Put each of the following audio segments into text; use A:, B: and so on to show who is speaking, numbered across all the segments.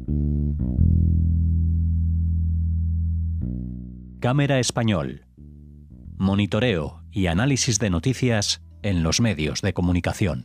A: Cámara Español. Monitoreo y análisis de noticias en los medios de comunicación.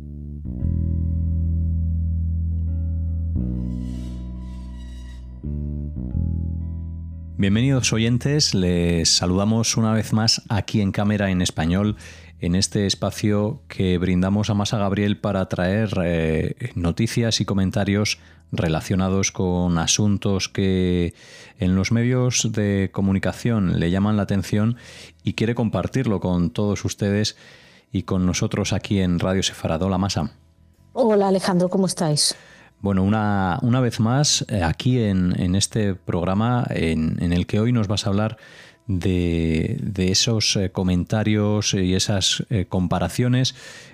A: Bienvenidos oyentes, les saludamos una vez más aquí en Cámara en Español, en este espacio que brindamos a Masa Gabriel para traer noticias y comentarios relacionados con asuntos que en los medios de comunicación le llaman la atención y quiere compartirlo con todos ustedes y con nosotros aquí en Radio Sefarad. Hola, Masa.
B: Hola, Alejandro, ¿cómo estáis?
A: Bueno, una vez más aquí en este programa en el que hoy nos vas a hablar de esos comentarios y esas comparaciones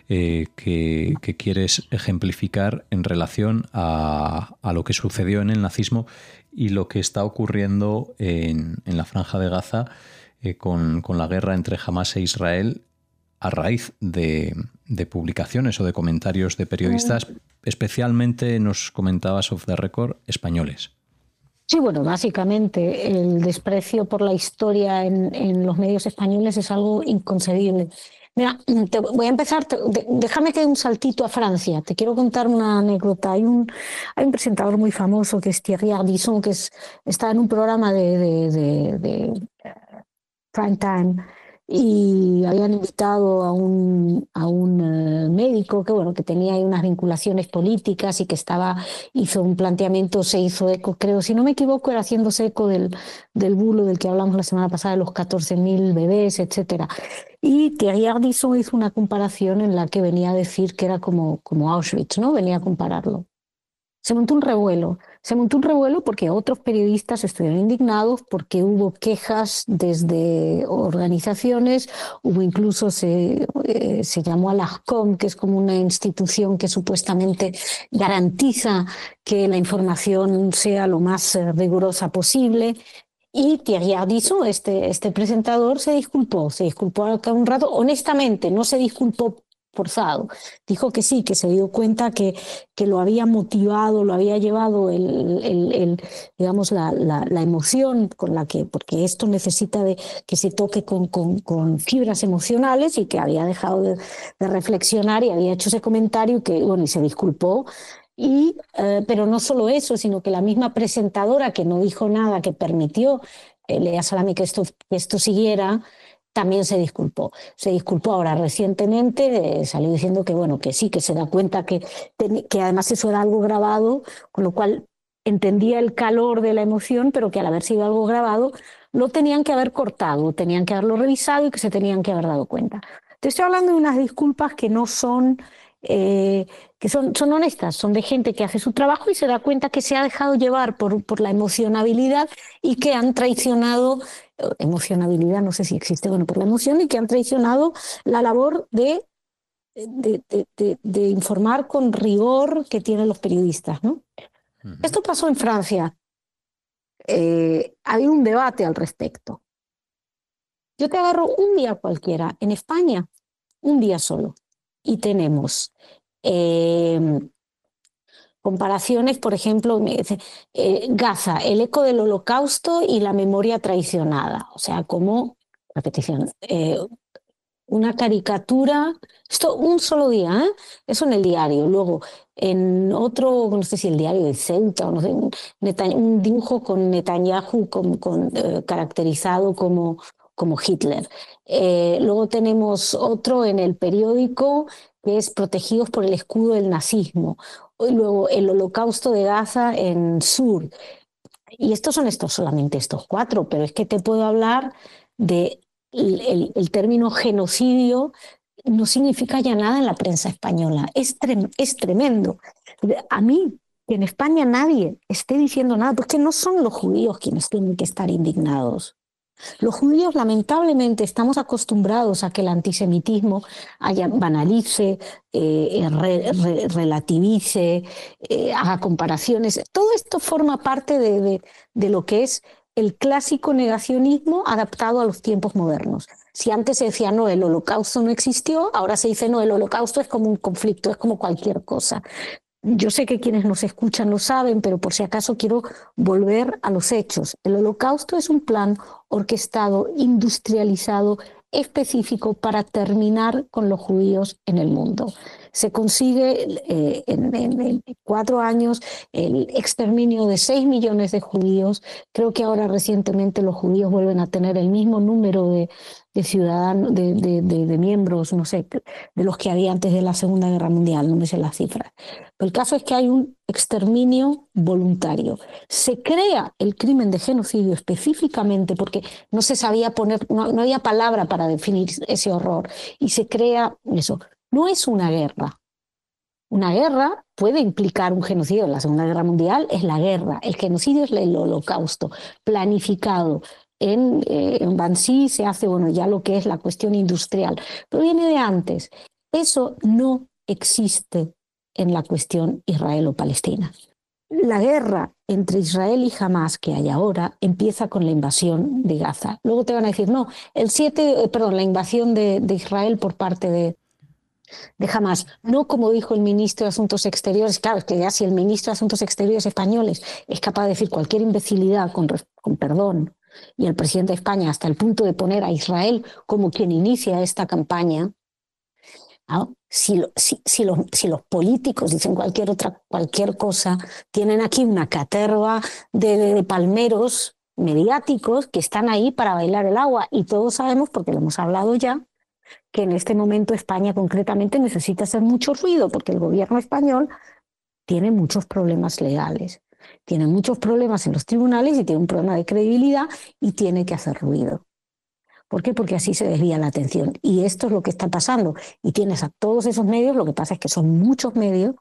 A: que quieres ejemplificar en relación a lo que sucedió en el nazismo y lo que está ocurriendo en la Franja de Gaza con la guerra entre Hamás e Israel a raíz de publicaciones o de comentarios de periodistas, especialmente nos comentabas off the record, españoles.
B: Sí, bueno, básicamente el desprecio por la historia en los medios españoles es algo inconcebible. Mira, voy a empezar, déjame que dé un saltito a Francia. Te quiero contar una anécdota. Hay un presentador muy famoso que es Thierry Ardisson, que está en un programa de prime time, y habían invitado a un médico que tenía ahí unas vinculaciones políticas y que hizo un planteamiento, se hizo eco, creo, si no me equivoco, era haciéndose eco del bulo del que hablamos la semana pasada, de los 14.000 bebés, etcétera. Y Thierry Ardisson hizo una comparación en la que venía a decir que era como Auschwitz, ¿no? Venía a compararlo. Se montó un revuelo porque otros periodistas estuvieron indignados, porque hubo quejas desde organizaciones, incluso se llamó a la ASCOM, que es como una institución que supuestamente garantiza que la información sea lo más rigurosa posible. Y Thierry Ardisson, este presentador, se disculpó acá un rato, honestamente, no se disculpó forzado. Dijo que sí, que se dio cuenta que lo había motivado, lo había llevado digamos, la emoción con la que, porque esto necesita de que se toque con fibras emocionales, y que había dejado de reflexionar y había hecho ese comentario y se disculpó. Pero no solo eso, sino que la misma presentadora, que no dijo nada, que permitió, Lea Salami, que esto siguiera, también se disculpó. Se disculpó ahora recientemente, salió diciendo que sí, que se da cuenta que además eso era algo grabado, con lo cual entendía el calor de la emoción, pero que al haber sido algo grabado lo tenían que haber cortado, tenían que haberlo revisado y que se tenían que haber dado cuenta. Te estoy hablando de unas disculpas que no son... que son honestas, son de gente que hace su trabajo y se da cuenta que se ha dejado llevar por la emocionabilidad y que han traicionado, emocionabilidad no sé si existe, por la emoción, y que han traicionado la labor de informar con rigor que tienen los periodistas, ¿no? Uh-huh. Esto pasó en Francia. Hay un debate al respecto. Yo te agarro un día cualquiera, en España, un día solo, y tenemos comparaciones, por ejemplo, Gaza, el eco del Holocausto y la memoria traicionada, o sea, como repetición, una caricatura, esto un solo día, eso en el diario. Luego en otro, no sé si el diario de Ceuta, o no sé, un dibujo con Netanyahu caracterizado como Hitler. Luego tenemos otro en el periódico que es Protegidos por el escudo del nazismo. Y luego el Holocausto de Gaza en Sur. Y solamente estos cuatro, pero es que te puedo hablar de el término genocidio. No significa ya nada en la prensa española. Es tremendo. A mí, que en España nadie esté diciendo nada, porque no son los judíos quienes tienen que estar indignados. Los judíos, lamentablemente, estamos acostumbrados a que el antisemitismo banalice, relativice, haga comparaciones. Todo esto forma parte de lo que es el clásico negacionismo adaptado a los tiempos modernos. Si antes se decía, no, el holocausto no existió, ahora se dice, no, el holocausto es como un conflicto, es como cualquier cosa. Yo sé que quienes nos escuchan lo saben, pero por si acaso quiero volver a los hechos. El Holocausto es un plan orquestado, industrializado, específico para terminar con los judíos en el mundo. Se consigue en 4 años el exterminio de 6 millones de judíos. Creo que ahora recientemente los judíos vuelven a tener el mismo número de ciudadanos, de miembros, no sé, de los que había antes de la Segunda Guerra Mundial, no me sé las cifras. El caso es que hay un exterminio voluntario. Se crea el crimen de genocidio específicamente porque no se sabía poner, no había palabra para definir ese horror. Y se crea eso. No es una guerra. Una guerra puede implicar un genocidio. La Segunda Guerra Mundial es la guerra. El genocidio es el holocausto planificado. En Bansi se hace, bueno, ya lo que es la cuestión industrial, pero viene de antes. Eso no existe en la cuestión israelo-palestina. La guerra entre Israel y Hamas que hay ahora empieza con la invasión de Gaza. Luego te van a decir, no, la invasión de Israel por parte de Hamas. No como dijo el ministro de Asuntos Exteriores, claro, es que ya si el ministro de Asuntos Exteriores españoles es capaz de decir cualquier imbecilidad con perdón, y el presidente de España hasta el punto de poner a Israel como quien inicia esta campaña, ¿no? Si los políticos dicen cualquier cosa, tienen aquí una caterva de palmeros mediáticos que están ahí para bailar el agua y todos sabemos, porque lo hemos hablado ya, que en este momento España concretamente necesita hacer mucho ruido porque el gobierno español tiene muchos problemas legales, tiene muchos problemas en los tribunales y tiene un problema de credibilidad y tiene que hacer ruido. ¿Por qué? Porque así se desvía la atención. Y esto es lo que está pasando. Y tienes a todos esos medios, lo que pasa es que son muchos medios,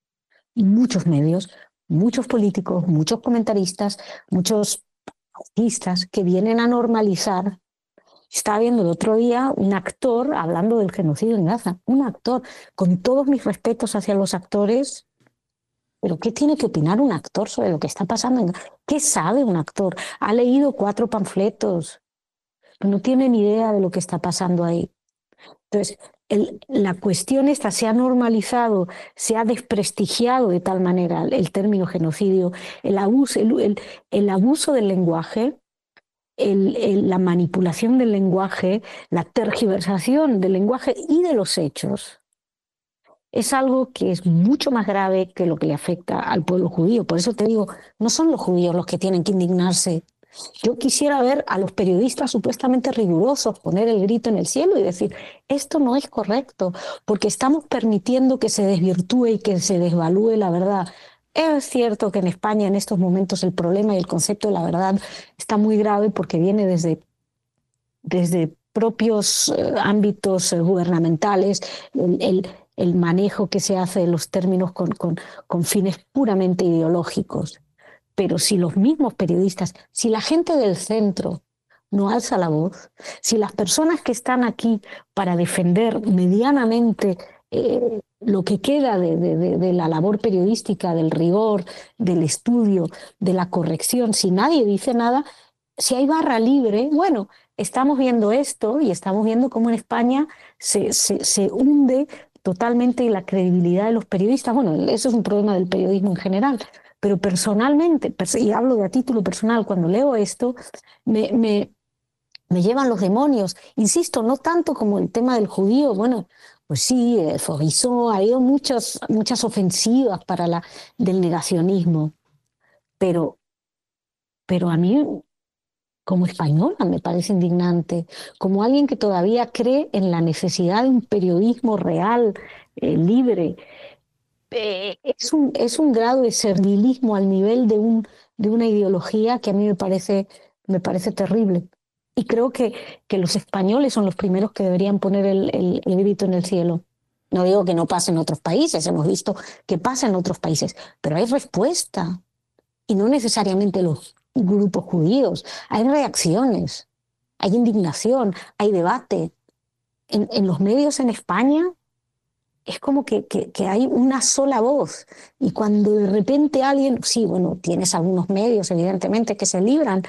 B: muchos políticos, muchos comentaristas, muchos artistas que vienen a normalizar. Estaba viendo el otro día un actor hablando del genocidio en Gaza, un actor, con todos mis respetos hacia los actores, pero ¿qué tiene que opinar un actor sobre lo que está pasando en Gaza? ¿Qué sabe un actor? Ha leído 4 panfletos, no tiene ni idea de lo que está pasando ahí. Entonces, la cuestión esta se ha normalizado, se ha desprestigiado de tal manera el término genocidio, el abuso del lenguaje, la manipulación del lenguaje, la tergiversación del lenguaje y de los hechos. Es algo que es mucho más grave que lo que le afecta al pueblo judío. Por eso te digo, no son los judíos los que tienen que indignarse. Yo quisiera ver a los periodistas supuestamente rigurosos poner el grito en el cielo y decir, esto no es correcto, porque estamos permitiendo que se desvirtúe y que se desvalúe la verdad. Es cierto que en España en estos momentos el problema y el concepto de la verdad está muy grave porque viene desde propios ámbitos gubernamentales, el manejo que se hace de los términos con fines puramente ideológicos. Pero si los mismos periodistas, si la gente del centro no alza la voz, si las personas que están aquí para defender medianamente lo que queda de la labor periodística, del rigor, del estudio, de la corrección, si nadie dice nada, si hay barra libre, bueno, estamos viendo esto y estamos viendo cómo en España se hunde totalmente la credibilidad de los periodistas. Bueno, eso es un problema del periodismo en general, pero personalmente, y hablo de a título personal, cuando leo esto, me llevan los demonios. Insisto, no tanto como el tema del judío, bueno, pues sí, Faurisson, ha habido muchas ofensivas del negacionismo, pero, pero a mí como española me parece indignante, como alguien que todavía cree en la necesidad de un periodismo real, libre. Es un grado de servilismo al nivel de una ideología que a mí me parece terrible. Y creo que los españoles son los primeros que deberían poner el grito en el cielo. No digo que no pase en otros países, hemos visto que pasa en otros países, pero hay respuesta. Y no necesariamente los grupos judíos. Hay reacciones, hay indignación, hay debate. En los medios en España es como que hay una sola voz. Y cuando de repente alguien, sí, bueno, tienes algunos medios, evidentemente, que se libran,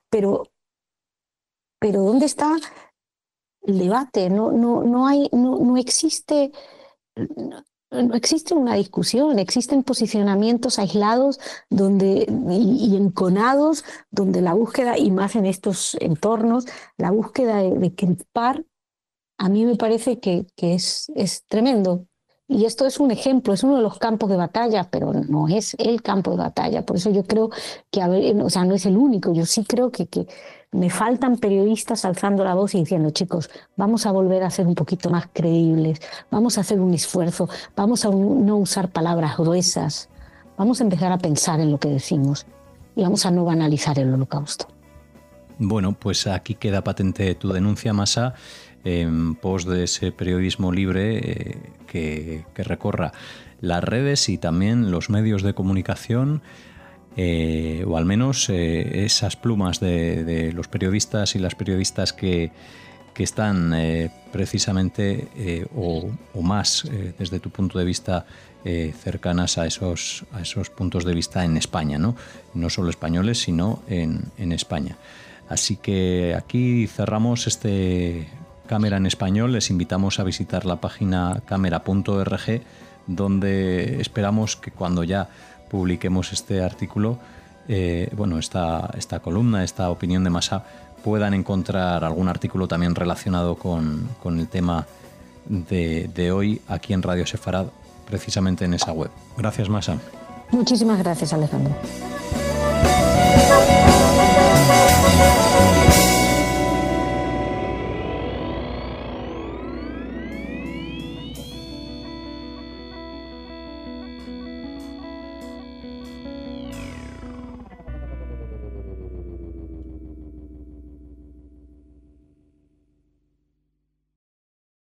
B: pero ¿dónde está el debate? No existe. no existe una discusión, existen posicionamientos aislados y enconados, donde la búsqueda, y más en estos entornos, la búsqueda de crispar, a mí me parece que es tremendo. Y esto es un ejemplo, es uno de los campos de batalla, pero no es el campo de batalla. Por eso yo creo que, o sea, no es el único. Yo sí creo que me faltan periodistas alzando la voz y diciendo, chicos, vamos a volver a ser un poquito más creíbles, vamos a hacer un esfuerzo, vamos a no usar palabras gruesas, vamos a empezar a pensar en lo que decimos y vamos a no banalizar el Holocausto.
A: Bueno, pues aquí queda patente tu denuncia, Masa, en pos de ese periodismo libre que recorra las redes y también los medios de comunicación, o al menos esas plumas de los periodistas y las periodistas que están precisamente o más desde tu punto de vista cercanas a esos puntos de vista en España, ¿no? No solo españoles, sino en España. Así que aquí cerramos este Cámara en Español. Les invitamos a visitar la página camera.org, donde esperamos que cuando ya publiquemos este artículo, esta columna, esta opinión de Masa, puedan encontrar algún artículo también relacionado con el tema de hoy aquí en Radio Sefarad, precisamente en esa web. Gracias, Masa.
B: Muchísimas gracias, Alejandro.